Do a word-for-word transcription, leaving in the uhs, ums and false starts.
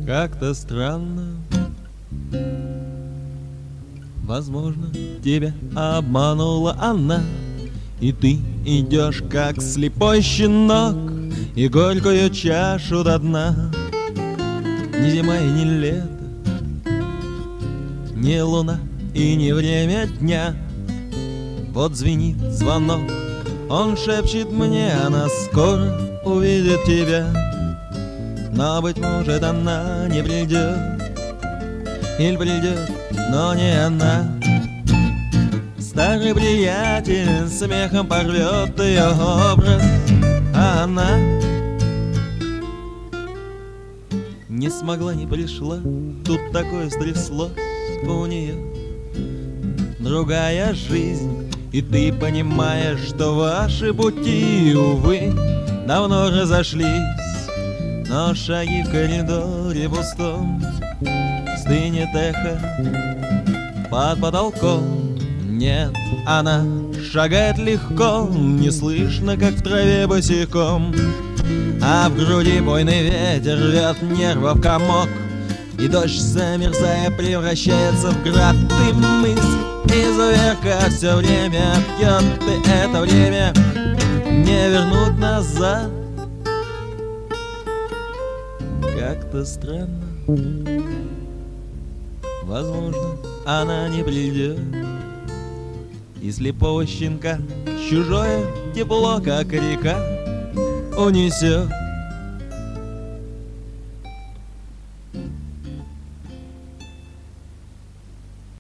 Как-то странно, возможно, тебя обманула она, и ты идешь, как слепой щенок, и горькую чашу до дна. Ни зима и ни лето, ни луна и не время дня. Вот звенит звонок, он шепчет мне, она скоро увидит тебя. Но, быть может, она не придет, или придет, но не она. Старый приятель смехом порвет ее образ, а она не смогла, не пришла. Тут такое стряслось у нее. Другая жизнь, и ты понимаешь, что ваши пути, увы, давно разошлись. Но шаги в коридоре пустом стынет эхо под потолком. Нет, она шагает легко, не слышно, как в траве босиком. А в груди буйный ветер рвет нервов комок, и дождь, замерзая, превращается в град. Ты мысль, изуверка, все время пьет, ты это время не вернуть назад. Как-то странно, возможно, она не придет, и слепого щенка чужое тепло, как река, унесет.